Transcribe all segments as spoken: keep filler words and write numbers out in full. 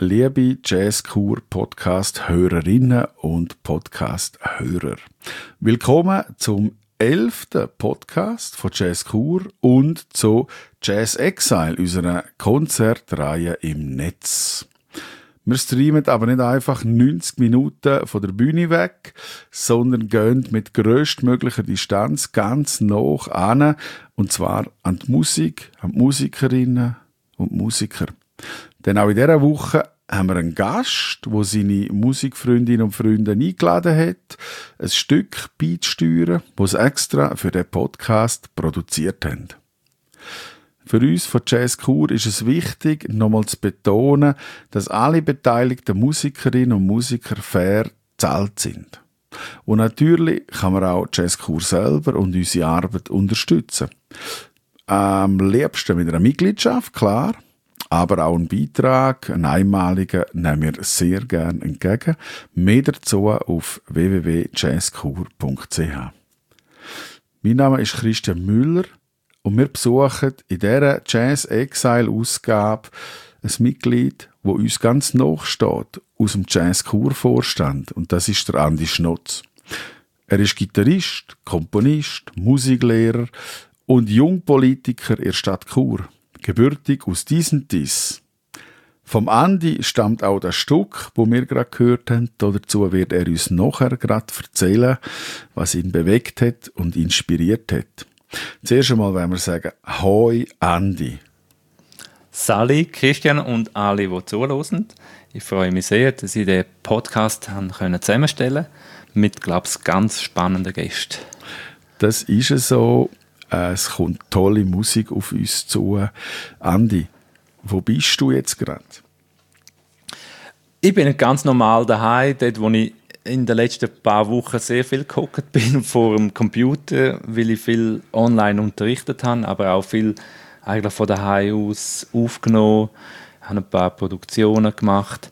Liebe Jazzkur-Podcast-Hörerinnen und Podcast-Hörer, willkommen zum elften Podcast von Jazzkur und zu Jazz Exile, unserer Konzertreihe im Netz. Wir streamen aber nicht einfach neunzig Minuten von der Bühne weg, sondern gehen mit grösstmöglicher Distanz ganz nah an, und zwar an die Musik, an die Musikerinnen und Musiker. Denn auch in dieser Woche haben wir einen Gast, der seine Musikfreundinnen und Freunde eingeladen hat, ein Stück beizusteuern, das sie extra für den Podcast produziert haben. Für uns von Jazzkur ist es wichtig, nochmal zu betonen, dass alle beteiligten Musikerinnen und Musiker fair bezahlt sind. Und natürlich kann man auch Jazzkur selber und unsere Arbeit unterstützen. Am liebsten mit einer Mitgliedschaft, klar. Aber auch einen Beitrag, einen einmaligen, nehmen wir sehr gerne entgegen. Mehr dazu auf w w w punkt jazzkur punkt c h. Mein Name ist Christian Müller und wir besuchen in dieser Jazz Exile Ausgabe ein Mitglied, das uns ganz nahe steht, aus dem Jazzkur-Vorstand, und das ist der Andi Schnotz. Er ist Gitarrist, Komponist, Musiklehrer und Jungpolitiker in der Stadt Chur. Gebürtig aus Disentis. Vom Andi stammt auch das Stück, das wir gerade gehört haben. Dazu wird er uns nachher gerade erzählen, was ihn bewegt hat und inspiriert hat. Zuerst einmal wollen wir sagen, hoi Andi. Sali, Christian und alle, die zuhören. Ich freue mich sehr, dass ich den Podcast zusammenstellen konnte mit, glaube ich, ganz spannenden Gästen. Das ist es so. Es kommt tolle Musik auf uns zu. Andi, wo bist du jetzt gerade? Ich bin ganz normal daheim, dort wo ich in den letzten paar Wochen sehr viel gehockt bin vor dem Computer, weil ich viel online unterrichtet habe, aber auch viel eigentlich von daheim aus aufgenommen, habe ein paar Produktionen gemacht.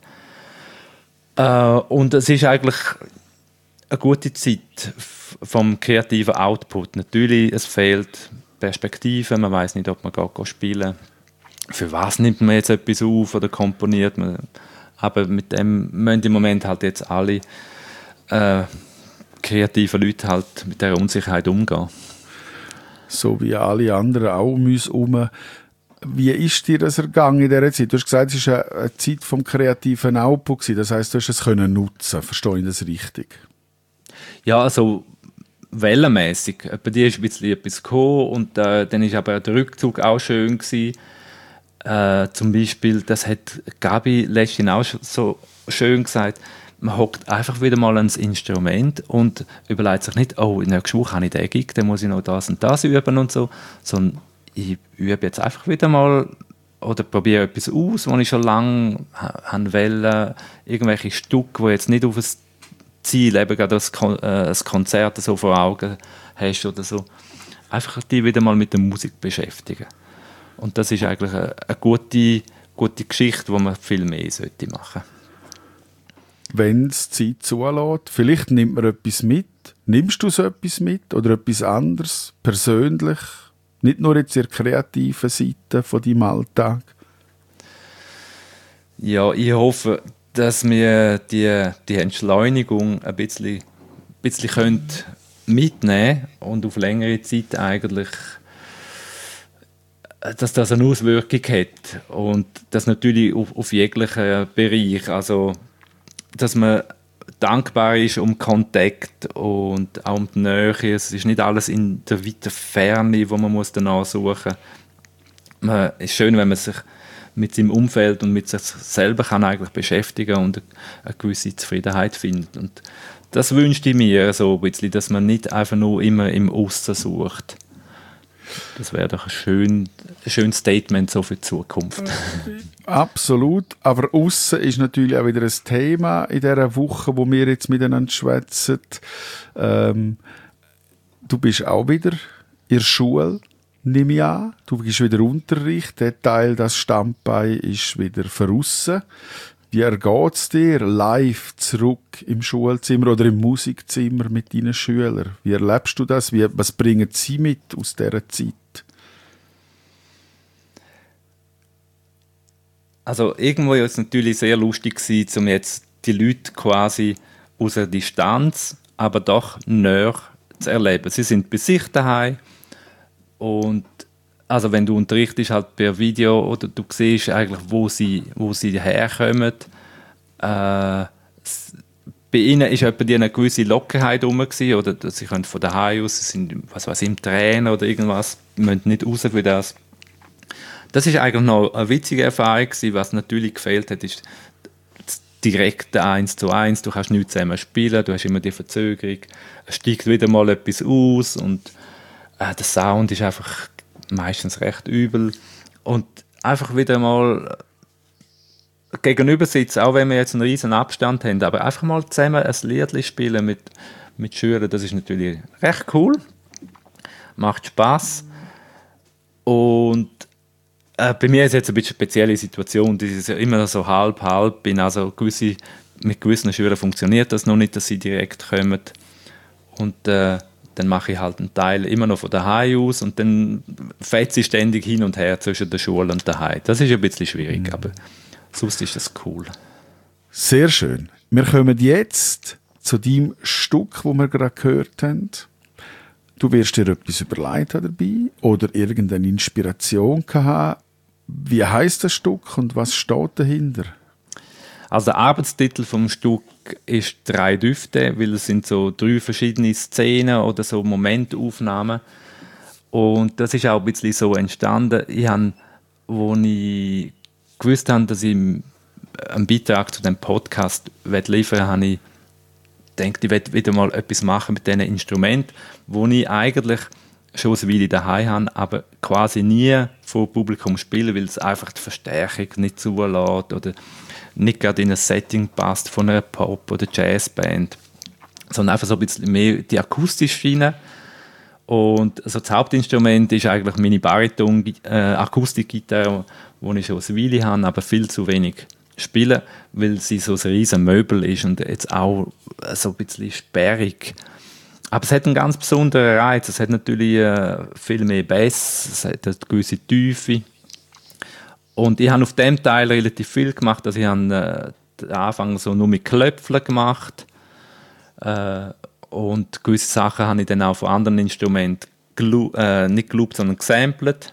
Und es ist eigentlich eine gute Zeit vom kreativen Output. Natürlich, es fehlt Perspektive, man weiß nicht, ob man geht spielen. Für was nimmt man jetzt etwas auf oder komponiert man? Aber mit dem müssen im Moment halt jetzt alle äh, kreativen Leute halt mit dieser Unsicherheit umgehen. So wie alle anderen auch um uns herum. Wie ist dir das ergangen in dieser Zeit? Du hast gesagt, es war eine Zeit vom kreativen Output. Das heisst, du hast es können nutzen. Verstehe ich das richtig? Ja, also wellenmässig. Bei dir ist ein bisschen etwas gekommen und äh, dann war aber der Rückzug auch schön gewesen. Äh, zum Beispiel, das hat Gabi letztens auch so schön gesagt, man hockt einfach wieder mal ans Instrument und überlegt sich nicht, oh, in der nächsten Woche habe ich den Gig, dann muss ich noch das und das üben und so, sondern ich übe jetzt einfach wieder mal oder probiere etwas aus, was ich schon lange haben wollte, irgendwelche Stücke, die jetzt nicht auf ein Ziel, eben gerade das Kon- äh, ein Konzert so vor Augen hast oder so. Einfach die wieder mal mit der Musik beschäftigen. Und das ist eigentlich eine, eine gute, gute Geschichte, die man viel mehr sollte machen. Wenn es Zeit zulässt, vielleicht nimmt man etwas mit. Nimmst du so etwas mit oder etwas anderes, persönlich? Nicht nur jetzt in der kreativen Seite von deinem Alltag? Ja, ich hoffe, dass wir die, die Entschleunigung ein bisschen, ein bisschen können mitnehmen und auf längere Zeit eigentlich, dass das eine Auswirkung hat und das natürlich auf, auf jeglichen Bereich, also dass man dankbar ist um Kontakt und auch um die Nähe. Es ist nicht alles in der weiten Ferne, wo man muss danach suchen muss. Es ist schön, wenn man sich mit seinem Umfeld und mit sich selber kann eigentlich beschäftigen und eine gewisse Zufriedenheit findet. Und das wünschte ich mir so ein bisschen, dass man nicht einfach nur immer im Aussen sucht. Das wäre doch ein, schön, ein schönes Statement so für die Zukunft. Absolut, aber aussen ist natürlich auch wieder ein Thema in dieser Woche, wo wir jetzt miteinander schwätzen. Ähm, du bist auch wieder in der Schule, nehme ich an. Du gibst wieder Unterricht, der Teil, das Standbein ist wieder verrissen. Wie ergeht es dir live zurück im Schulzimmer oder im Musikzimmer mit deinen Schülern? Wie erlebst du das? Wie, was bringen sie mit aus dieser Zeit? Also irgendwo war es natürlich sehr lustig gewesen, um jetzt die Leute quasi aus der Distanz, aber doch näher zu erleben. Sie sind bei sich daheim und also wenn du unterrichtest halt per Video oder du siehst eigentlich, wo sie, wo sie herkommen. Äh, bei ihnen ist etwa eine gewisse Lockerheit rum gewesen, oder sie können von daheim aus, sie sind was weiß ich, im Tränen oder irgendwas, müssen nicht raus für das. Das ist eigentlich noch eine witzige Erfahrung gewesen. Was natürlich gefehlt hat, ist das direkte eins zu eins. Du kannst nicht zusammen spielen, du hast immer die Verzögerung, es steigt wieder mal etwas aus und äh, der Sound ist einfach meistens recht übel und einfach wieder mal gegenüber sitzen, auch wenn wir jetzt einen riesen Abstand haben, aber einfach mal zusammen ein Liedli spielen mit, mit Schülern, das ist natürlich recht cool, macht Spaß. Und äh, bei mir ist jetzt ein bisschen eine spezielle Situation, das ist ja immer so halb, halb, bin also gewisse, mit gewissen Schülern funktioniert das noch nicht, dass sie direkt kommen und äh, dann mache ich halt einen Teil immer noch von daheim aus und dann fetze ich ständig hin und her zwischen der Schule und daheim. Das ist ein bisschen schwierig, mhm. aber sonst ist das cool. Sehr schön. Wir kommen jetzt zu deinem Stück, das wir gerade gehört haben. Du wirst dir etwas überlegt dabei oder irgendeine Inspiration haben. Wie heisst das Stück und was steht dahinter? Also der Arbeitstitel vom Stück ist «Drei Düfte», weil es sind so drei verschiedene Szenen oder so Momentaufnahmen. Und das ist auch ein bisschen so entstanden. Ich habe, als ich gewusst habe, dass ich einen Beitrag zu dem Podcast liefern will, habe ich gedacht, ich will wieder mal etwas machen mit diesen Instrumenten, wo ich eigentlich schon eine Weile daheim habe, aber quasi nie vor Publikum spielen, weil es einfach die Verstärkung nicht zulässt oder nicht gerade in ein Setting passt von einer Pop- oder Jazzband, sondern einfach so ein bisschen mehr die akustische Schiene. Und also das Hauptinstrument ist eigentlich meine Bariton-Akustikgitarre, die ich schon eine Weile habe, aber viel zu wenig spiele, weil sie so ein riesen Möbel ist und jetzt auch so ein bisschen sperrig. Aber es hat einen ganz besonderen Reiz. Es hat natürlich äh, viel mehr Bass, es hat eine gewisse Tiefe. Und ich habe auf dem Teil relativ viel gemacht. Also ich habe äh, den Anfang so nur mit Klöpfeln gemacht. Äh, und gewisse Sachen habe ich dann auch von anderen Instrumenten gelu- äh, nicht geloopt, sondern gesampelt.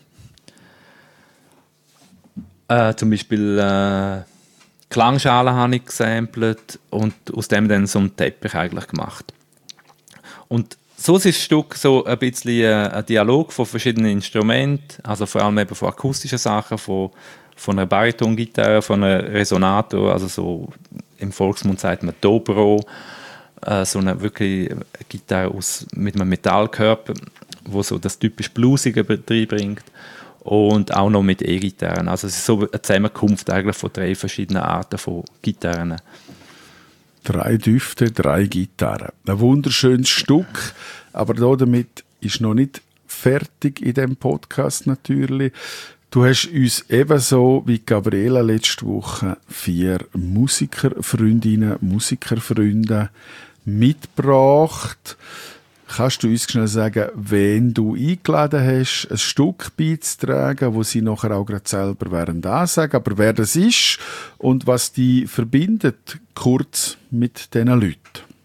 Äh, zum Beispiel äh, Klangschalen habe ich gesampelt und aus dem dann so einen Teppich eigentlich gemacht. Und so ist das Stück so ein bisschen ein Dialog von verschiedenen Instrumenten, also vor allem eben von akustischen Sachen, von, von einer Baritongitarre, von einem Resonator, also so im Volksmund sagt man Dobro, äh, so eine wirklich Gitarre aus, mit einem Metallkörper, wo so das typisch Bluesige reinbringt und auch noch mit E-Gitarren. Also es ist so eine Zusammenkunft eigentlich von drei verschiedenen Arten von Gitarren. Drei Düfte, drei Gitarren. Ein wunderschönes Stück, aber damit ist noch nicht fertig in diesem Podcast natürlich. Du hast uns ebenso wie Gabriela letzte Woche vier Musikerfreundinnen, Musikerfreunde mitgebracht. Kannst du uns schnell sagen, wen du eingeladen hast, ein Stück beizutragen, wo sie nachher auch gerade selber werden ansagen, aber wer das ist und was die verbindet, kurz mit diesen Leuten?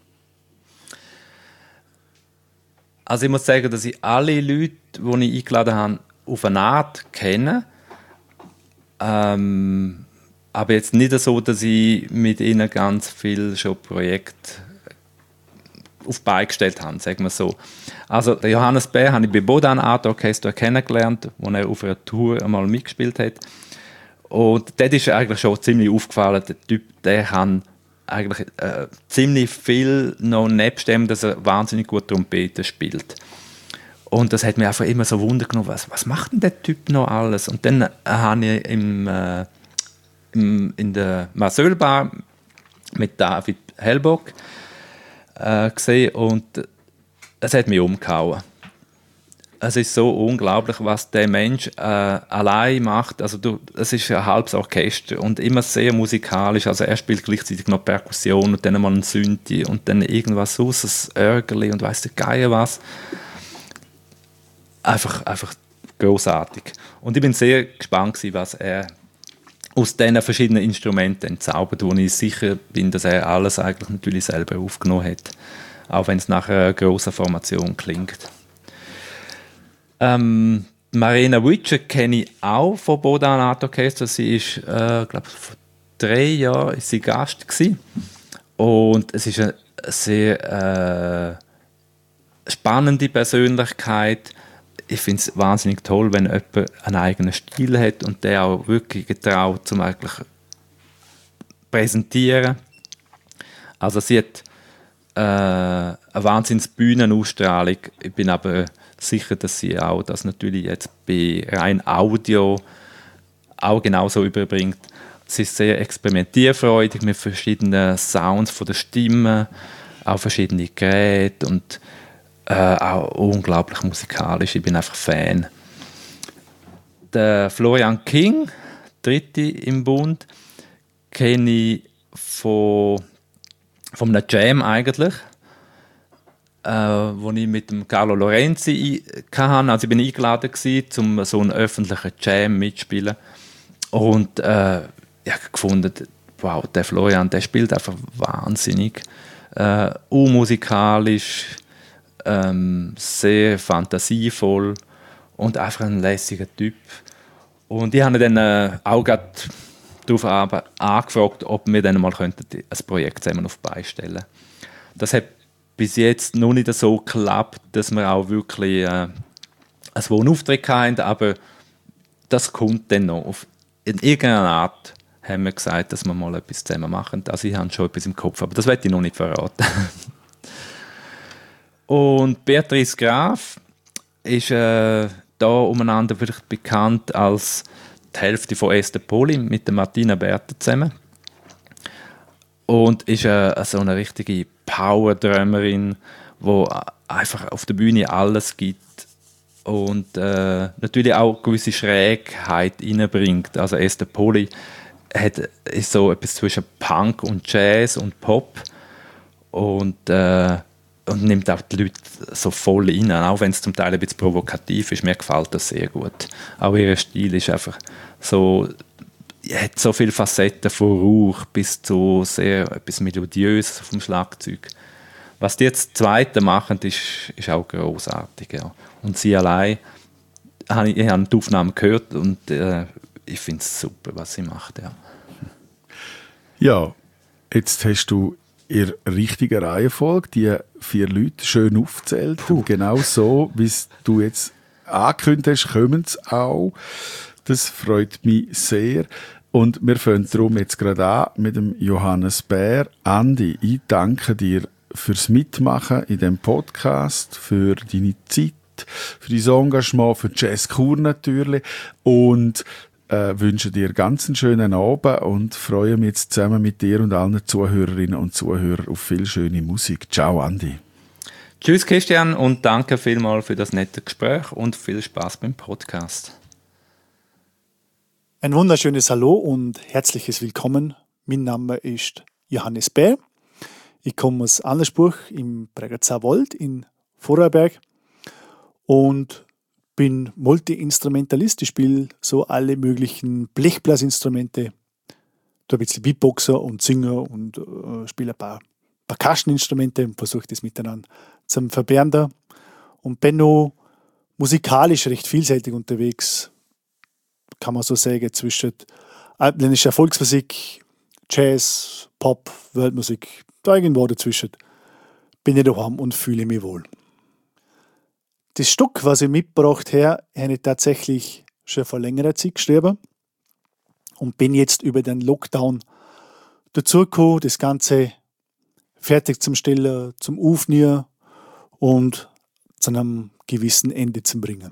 Also ich muss sagen, dass ich alle Leute, die ich eingeladen habe, auf eine Art kenne. Ähm, aber jetzt nicht so, dass ich mit ihnen ganz viel schon Projekte auf die Beine gestellt habe, sagen wir so. Also der Johannes Bär habe ich bei Bodan Art Orchester kennengelernt, wo er auf einer Tour einmal mitgespielt hat. Und dort ist eigentlich schon ziemlich aufgefallen, der Typ, der kann eigentlich äh, ziemlich viel noch nebst dem, dass er wahnsinnig gut Trompete spielt. Und das hat mich einfach immer so Wunder genommen, was, was macht denn der Typ noch alles? Und dann äh, habe ich im, äh, im, in der Marcel Bar mit David Hellbock äh, gesehen und es hat mich umgehauen. Es ist so unglaublich, was der Mensch äh, allein macht. Also du, es ist ein halbes Orchester und immer sehr musikalisch. Also er spielt gleichzeitig noch Perkussion und dann mal ein Synthi und dann irgendwas aus, ein Örgeli und weiss der Geier was. Einfach, einfach großartig. Und ich bin sehr gespannt gewesen, was er aus diesen verschiedenen Instrumenten entzaubert, wo ich sicher bin, dass er alles eigentlich natürlich selber aufgenommen hat, auch wenn es nach einer grossen Formation klingt. Ähm, Marina Witscher kenne ich auch von Bodan Art Orchestra. Sie ist, äh, glaube vor drei Jahren ist sie Gast gewesen. Und es ist eine sehr äh, spannende Persönlichkeit. Ich finde es wahnsinnig toll, wenn jemand einen eigenen Stil hat und der auch wirklich getraut zum eigentlich präsentieren. Also sie hat äh, eine wahnsinns Bühnenausstrahlung. Ich bin aber sicher, dass sie auch das natürlich jetzt bei rein Audio auch genauso überbringt. Sie ist sehr experimentierfreudig mit verschiedenen Sounds von der Stimme, auch verschiedene Geräte und äh, auch unglaublich musikalisch. Ich bin einfach Fan. Der Florian King, dritte im Bund, kenne ich von, von einem Jam eigentlich, äh, wo ich mit dem Carlo Lorenzi hatte. Also ich bin eingeladen gewesen, um so einen öffentlichen Jam mitzuspielen. Und äh, ich habe gefunden, wow, der Florian, der spielt einfach wahnsinnig. Äh, unmusikalisch, ähm, sehr fantasievoll und einfach ein lässiger Typ. Und ich habe ihn dann äh, auch gerade darauf angefragt, ob wir dann mal ein Projekt zusammen auf die Beine stellen könnten. Das hat bis jetzt noch nicht so geklappt, dass wir auch wirklich äh, einen Wohnauftritt hatten, aber das kommt dann noch. Auf, in irgendeiner Art haben wir gesagt, dass wir mal etwas zusammen machen. Also ich habe schon etwas im Kopf, aber das werde ich noch nicht verraten. Und Beatrice Graf ist äh, da umeinander vielleicht bekannt als die Hälfte von Esther Poli mit der Martina Bertha zusammen. Und ist äh, so eine richtige Power-Drummerin, die einfach auf der Bühne alles gibt und äh, natürlich auch eine gewisse Schrägheit reinbringt. Also Esther Poli hat, ist so etwas zwischen Punk und Jazz und Pop und, äh, und nimmt auch die Leute so voll rein, auch wenn es zum Teil ein bisschen provokativ ist. Mir gefällt das sehr gut. Auch ihr Stil ist einfach so, hat so viele Facetten von Rauch bis zu sehr etwas Melodiöses vom Schlagzeug. Was die jetzt Zweite machen, ist, ist auch großartig. Ja. Und sie allein, ich, ich habe die Aufnahmen gehört und äh, ich finde es super, was sie macht. Ja. Ja, jetzt hast du in richtiger Reihenfolge die vier Leute schön aufgezählt. Und genau so, wie du jetzt angekündigt hast, kommen sie auch. Das freut mich sehr. Und wir fangen darum jetzt gerade an mit dem Johannes Bär. Andi, ich danke dir fürs Mitmachen in diesem Podcast, für deine Zeit, für dein Engagement, für Jazz Chur natürlich und äh, wünsche dir ganz einen schönen Abend und freue mich jetzt zusammen mit dir und allen Zuhörerinnen und Zuhörern auf viel schöne Musik. Ciao, Andi. Tschüss, Christian, und danke vielmals für das nette Gespräch und viel Spaß beim Podcast. Ein wunderschönes Hallo und herzliches Willkommen. Mein Name ist Johannes Bär. Ich komme aus Annersburg im Bregenzer Wald in Vorarlberg und bin Multi-Instrumentalist. Ich spiele so alle möglichen Blechblasinstrumente, da ein bisschen Beatboxer und Singer und äh, spiele ein paar Percussion-Instrumente und versuche das miteinander zu verbinden da. Und bin noch musikalisch recht vielseitig unterwegs, kann man so sagen, zwischen altländischer Volksmusik, Jazz, Pop, Weltmusik, da irgendwo dazwischen bin ich daheim und fühle mich wohl. Das Stück, was ich mitgebracht habe, habe ich tatsächlich schon vor längerer Zeit geschrieben und bin jetzt über den Lockdown dazugekommen, das Ganze fertig zum Stellen, zum Aufnehmen und zu einem gewissen Ende zu bringen.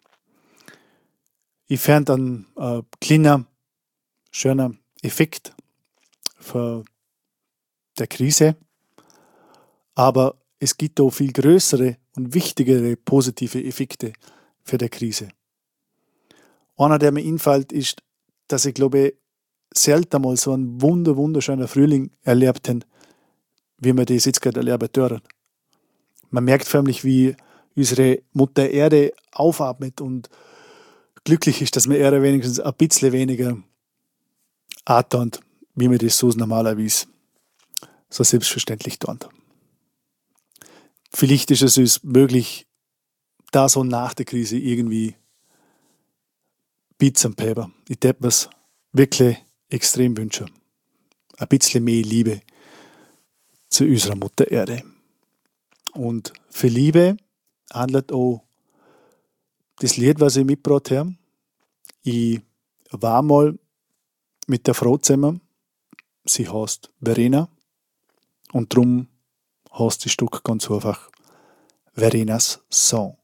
Ich fand einen äh, kleiner, schöner Effekt für der Krise, aber es gibt auch viel größere und wichtigere positive Effekte für die Krise. Einer, der mir einfällt, ist, dass ich glaube, selten mal so einen wunder, wunderschönen Frühling erlebt habe, wie wir das jetzt gerade erleben dürfen. Man merkt förmlich, wie unsere Mutter Erde aufatmet und glücklich ist, dass wir eher wenigstens ein bisschen weniger angetan, wie wir das so normalerweise so selbstverständlich tun. Vielleicht ist es uns möglich, da so nach der Krise irgendwie Pizza und Pepper. Ich würde mir es wirklich extrem wünschen. Ein bisschen mehr Liebe zu unserer Mutter Erde. Und für Liebe handelt auch das Lied, was ich mitgebracht habe. Ich war mal mit der Frau zusammen. Sie heißt Verena. Und darum heißt das Stück ganz einfach Verenas Song.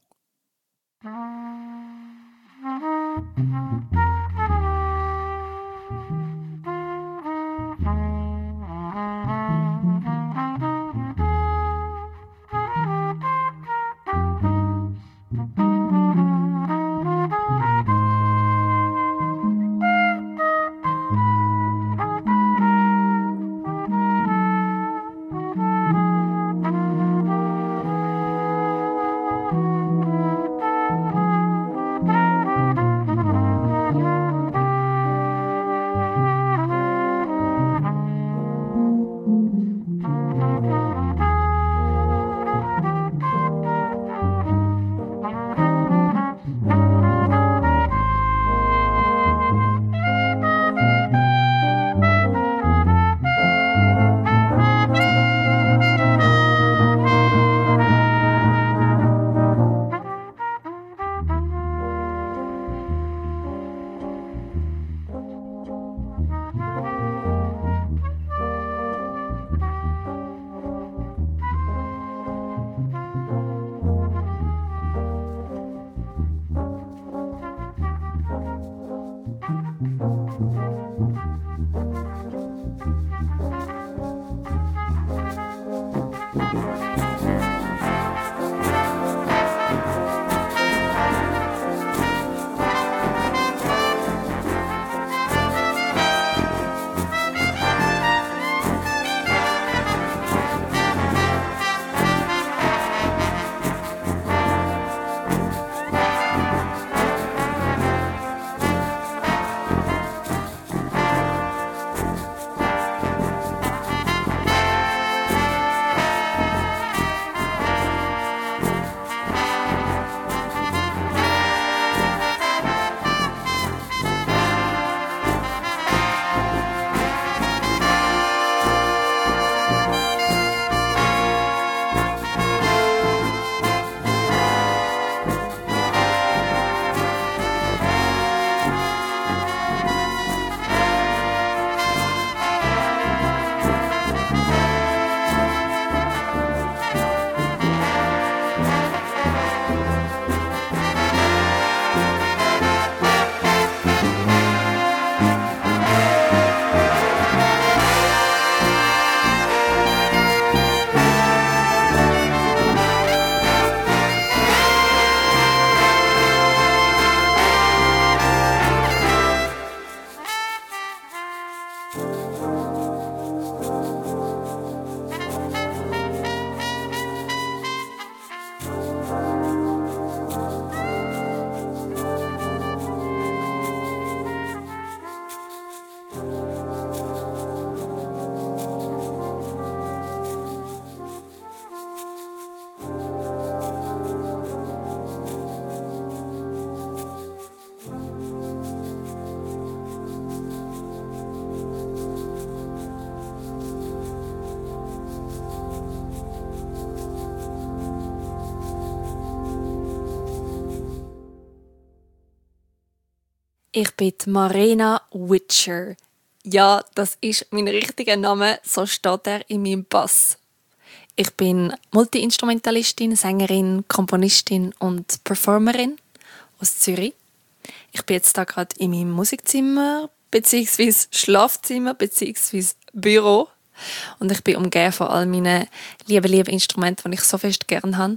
Ich bin Marina Witcher. Ja, das ist mein richtiger Name, so steht er in meinem Pass. Ich bin Multi-Instrumentalistin, Sängerin, Komponistin und Performerin aus Zürich. Ich bin jetzt da gerade in meinem Musikzimmer, beziehungsweise Schlafzimmer, beziehungsweise Büro. Und ich bin umgeben von all meinen lieben, lieben Instrumenten, die ich so fest gerne habe.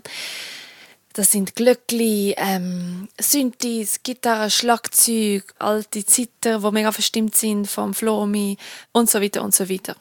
Das sind Glöckli, ähm, Synthes, Gitarre, Schlagzeug, alte Zither, die mega verstimmt sind vom Flomi und so weiter und so weiter.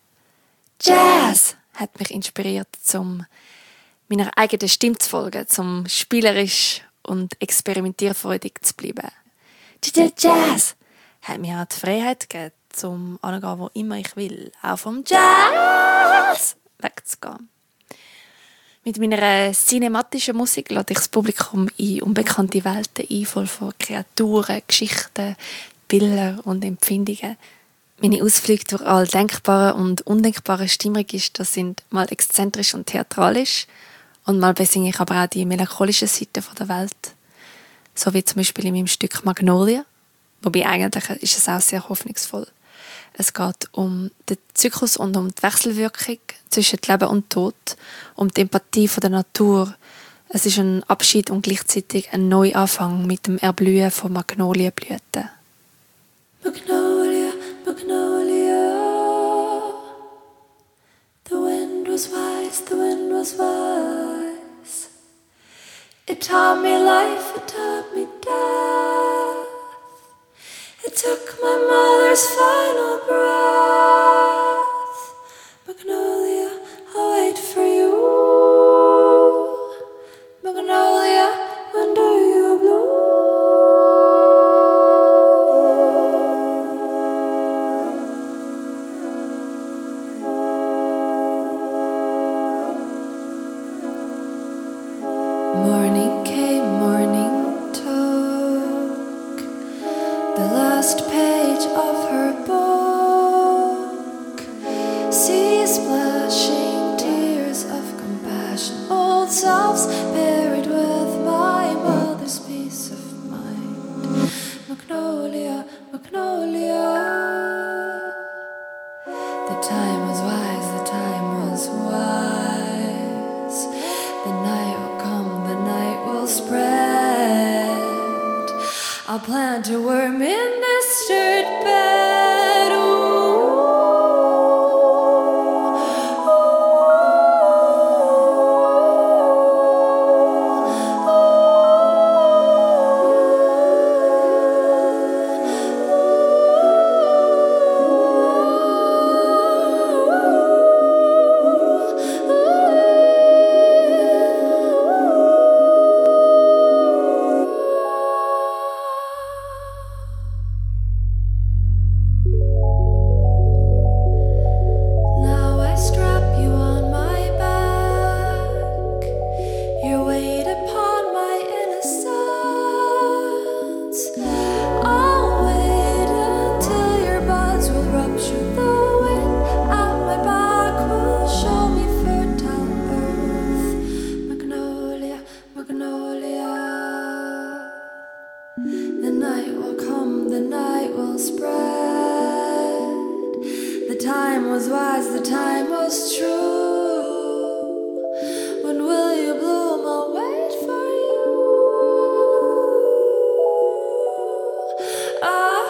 Jazz hat mich inspiriert, um meiner eigenen Stimme zu folgen, um spielerisch und experimentierfreudig zu bleiben. Jazz hat mir auch die Freiheit gegeben, zum anzugehen, wo immer ich will. Auch vom Jazz wegzugehen. Mit meiner cinematischen Musik lade ich das Publikum in unbekannte Welten ein, voll von Kreaturen, Geschichten, Bildern und Empfindungen. Meine Ausflüge durch all denkbare und undenkbare Stimmregister sind mal exzentrisch und theatralisch und mal besinge ich aber auch die melancholischen Seiten der Welt. So wie zum Beispiel in meinem Stück Magnolia. Wobei eigentlich ist es auch sehr hoffnungsvoll. Es geht um den Zyklus und um die Wechselwirkung zwischen Leben und Tod, um die Empathie von der Natur. Es ist ein Abschied und gleichzeitig ein Neuanfang mit dem Erblühen von Magnolienblüten. Magnolia, Magnolia, the wind was wise, the wind was wise. It taught me life, it taught me death. It took my mother's final breath. Magnolia, I'll wait for you. Magnolia, when do you bloom? Morning came, morning took the last page of her book. Sea splashing tears of compassion, old selves buried with my mother's peace of mind. Magnolia, Magnolia, the time was wise, the time was wise. The night will come, the night will spread. I'll plant a worm in this dirt bed. Ooh. Now I strap you on my back. Your weight upon my innocence. I'll wait until your buds will rupture. The wind at my back will show me fertile earth. Magnolia, Magnolia. The night will come, the night will spread. The time was wise, the time was true. When will you bloom? I'll wait for you. Ah,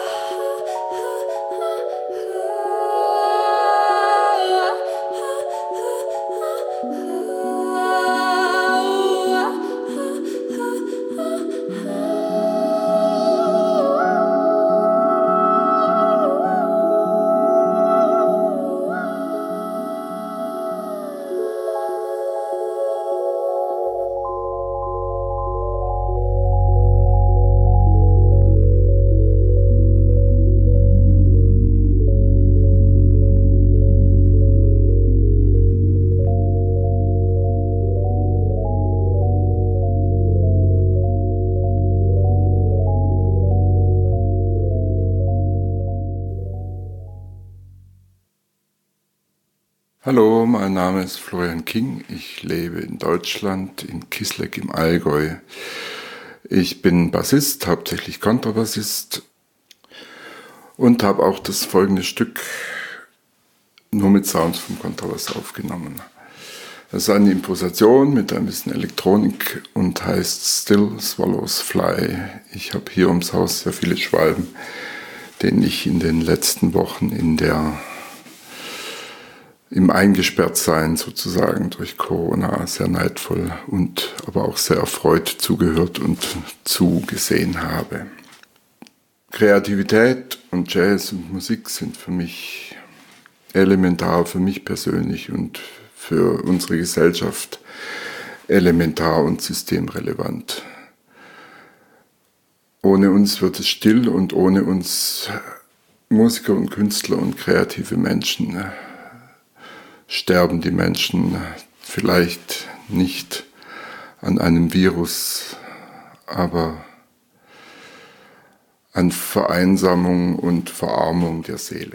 Hallo, mein Name ist Florian King. Ich lebe in Deutschland, in Kisleck im Allgäu. Ich bin Bassist, hauptsächlich Kontrabassist und habe auch das folgende Stück nur mit Sounds vom Kontrabass aufgenommen. Das ist eine Improvisation mit ein bisschen Elektronik und heißt Still Swallows Fly. Ich habe hier ums Haus sehr viele Schwalben, denen ich in den letzten Wochen in der im Eingesperrtsein sozusagen durch Corona sehr neidvoll und aber auch sehr erfreut zugehört und zugesehen habe. Kreativität und Jazz und Musik sind für mich elementar, für mich persönlich und für unsere Gesellschaft elementar und systemrelevant. Ohne uns wird es still und ohne uns Musiker und Künstler und kreative Menschen sterben die Menschen vielleicht nicht an einem Virus, aber an Vereinsamung und Verarmung der Seele.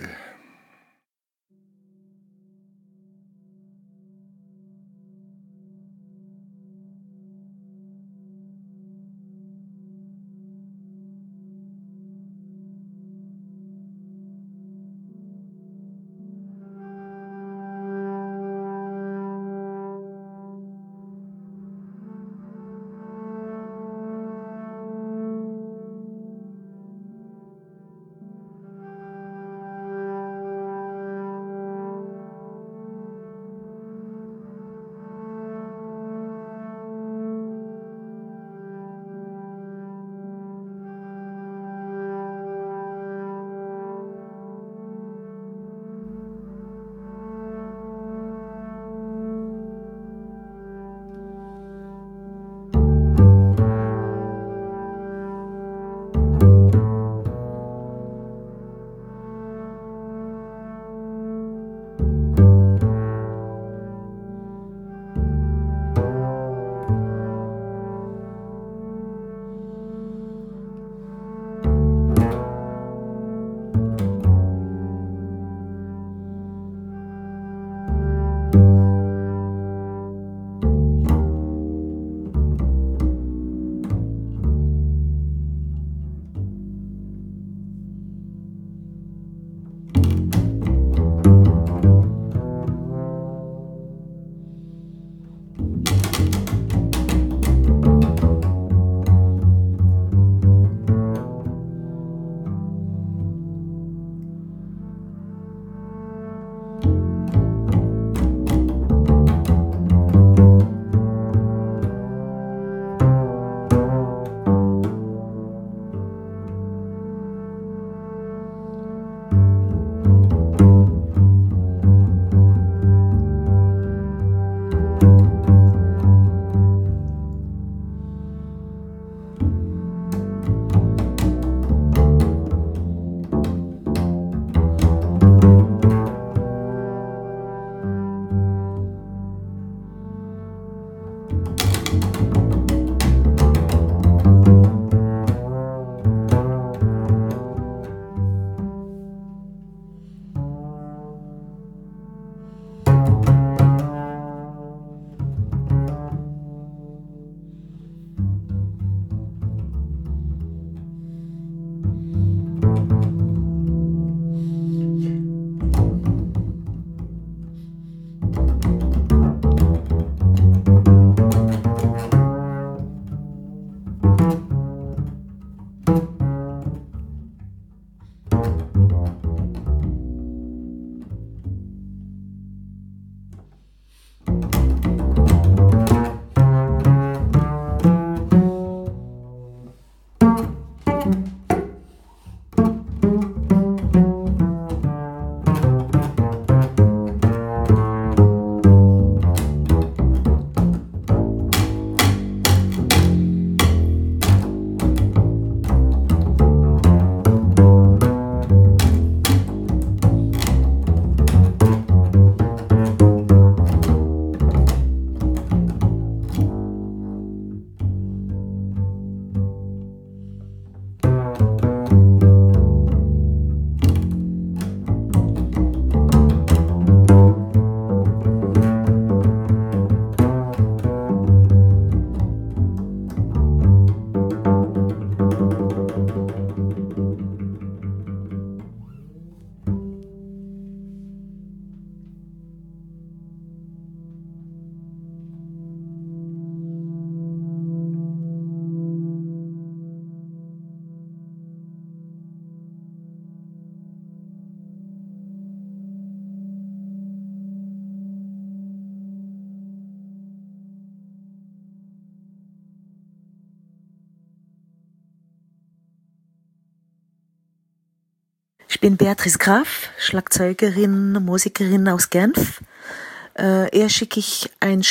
Ich bin Beatrice Graf, Schlagzeugerin, Musikerin aus Genf. Äh, eher schicke ich ein Stück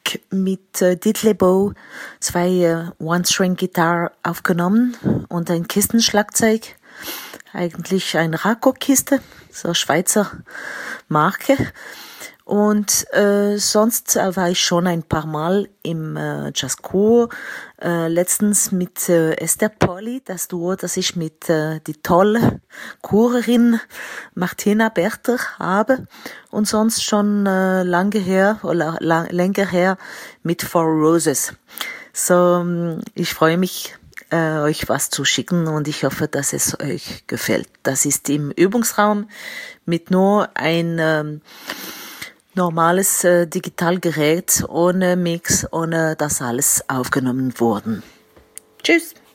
ich mit äh, Diddley Bow zwei äh, One-String-Gitarre aufgenommen und ein Kistenschlagzeug. Eigentlich eine Rako-Kiste, so Schweizer Marke. Und äh, sonst äh, war ich schon ein paar Mal im äh, Jazzchor, äh, letztens mit äh, Esther Polly, das Duo, das ich mit äh, die tolle Chorerin Martina Berter habe, und sonst schon äh, lange her oder lang, länger her mit Four Roses. So, ich freue mich, äh, euch was zu schicken, und ich hoffe, dass es euch gefällt. Das ist im Übungsraum mit nur ein ähm, normales äh, Digitalgerät, ohne Mix, ohne dass alles aufgenommen wurde. Tschüss!